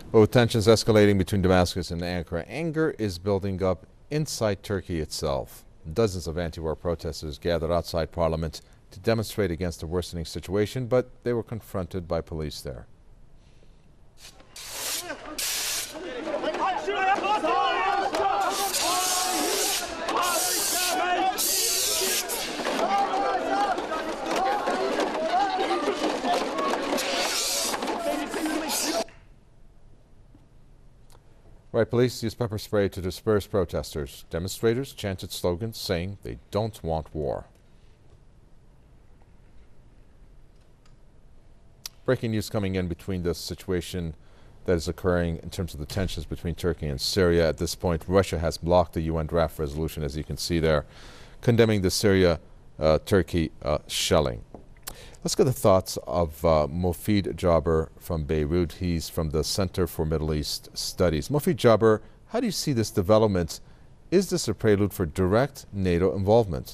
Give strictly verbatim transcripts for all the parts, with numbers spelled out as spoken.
Well, with tensions escalating between Damascus and Ankara, anger is building up inside Turkey itself. Dozens of anti-war protesters gathered outside parliament to demonstrate against the worsening situation, but they were confronted by police there. Right, police used pepper spray to disperse protesters. Demonstrators chanted slogans saying they don't want war. Breaking news coming in between the situation that is occurring in terms of the tensions between Turkey and Syria. At this point, Russia has blocked the U N draft resolution, as you can see there, condemning the Syria-Turkey uh, uh, shelling. Let's get the thoughts of uh, Mofid Jaber from Beirut. He's from the Center for Middle East Studies. Mofid Jaber, how do you see this development? Is this a prelude for direct NATO involvement?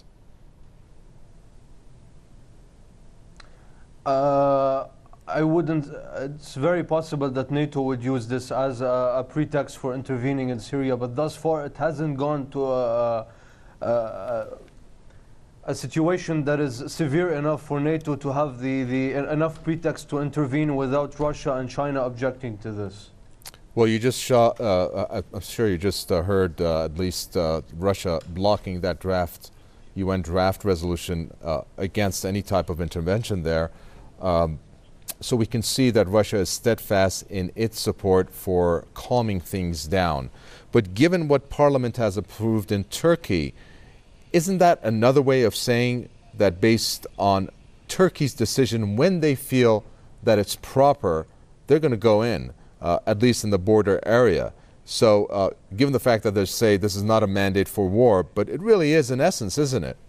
Uh, I wouldn't. It's very possible that NATO would use this as a, a pretext for intervening in Syria, but thus far it hasn't gone to a, a, a a situation that is severe enough for NATO to have the, the enough pretext to intervene without Russia and China objecting to this. Well, you just saw, uh, I'm sure you just uh, heard uh, at least uh, Russia blocking that draft, U N draft resolution uh, against any type of intervention there. Um, so we can see that Russia is steadfast in its support for calming things down. But given what Parliament has approved in Turkey, isn't that another way of saying that based on Turkey's decision, when they feel that it's proper, they're going to go in, uh, at least in the border area? So uh, given the fact that they say this is not a mandate for war, but it really is in essence, isn't it?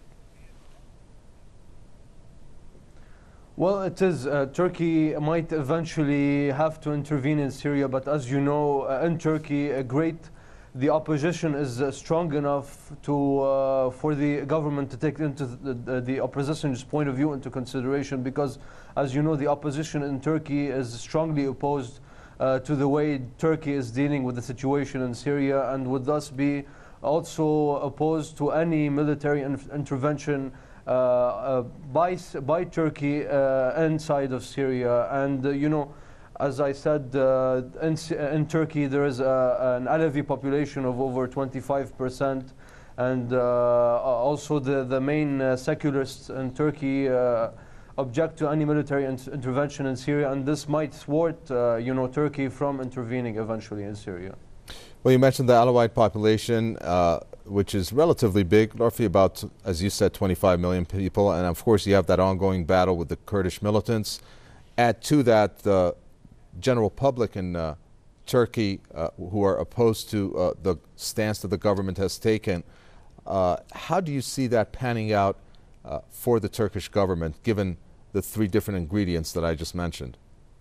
Well, it is. Uh, Turkey might eventually have to intervene in Syria, but as you know, uh, in Turkey, a great the opposition is uh, strong enough to uh, for the government to take into the, the, the opposition's point of view into consideration, because as you know, the opposition in Turkey is strongly opposed uh, to the way Turkey is dealing with the situation in Syria, and would thus be also opposed to any military in intervention uh, uh, by, by Turkey uh, inside of Syria. And uh, you know, as I said, uh, in, in Turkey there is a, an Alevi population of over twenty-five percent, and uh, also the, the main uh, secularists in Turkey uh, object to any military in intervention in Syria, and this might thwart uh, you know, Turkey from intervening eventually in Syria. Well, you mentioned the Alawite population, uh, which is relatively big, roughly about, as you said, twenty-five million people, and of course you have that ongoing battle with the Kurdish militants. Add to that the general public in uh, Turkey uh, who are opposed to uh, the stance that the government has taken. Uh, how do you see that panning out uh, for the Turkish government, given the three different ingredients that I just mentioned?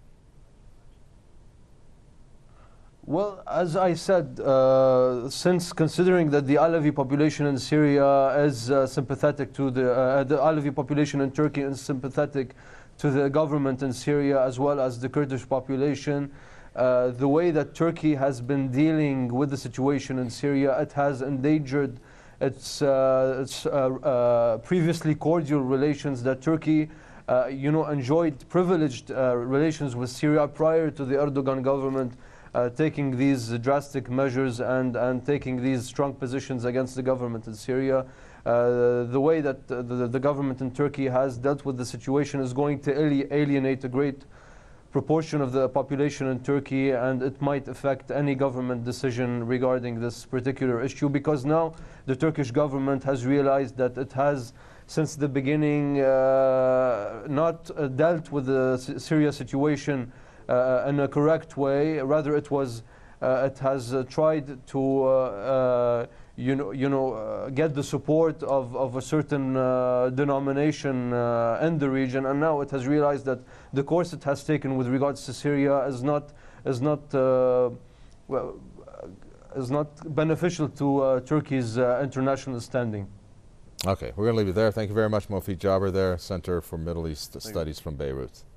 Well, as I said, uh, since considering that the Alevi population in Syria is uh, sympathetic to the, uh, the Alevi population in Turkey is sympathetic to the government in Syria, as well as the Kurdish population, uh, the way that Turkey has been dealing with the situation in Syria, it has endangered its, uh, its uh, uh, previously cordial relations that Turkey uh, you know, enjoyed privileged uh, relations with Syria prior to the Erdogan government Uh, taking these drastic measures and, and taking these strong positions against the government in Syria. Uh, the way that uh, the, the government in Turkey has dealt with the situation is going to alienate a great proportion of the population in Turkey, and it might affect any government decision regarding this particular issue, because now the Turkish government has realized that it has, since the beginning, uh, not uh, dealt with the Syria situation Uh, in a correct way. Rather, it was, uh, it has uh, tried to, uh, uh, you know, you know, uh, get the support of of a certain uh, denomination uh, in the region, and now it has realized that the course it has taken with regards to Syria is not is not uh, well, is not beneficial to uh, Turkey's uh, international standing. Okay, we're going to leave it there. Thank you very much, Mofid Jaber there, Center for Middle East Studies from Beirut.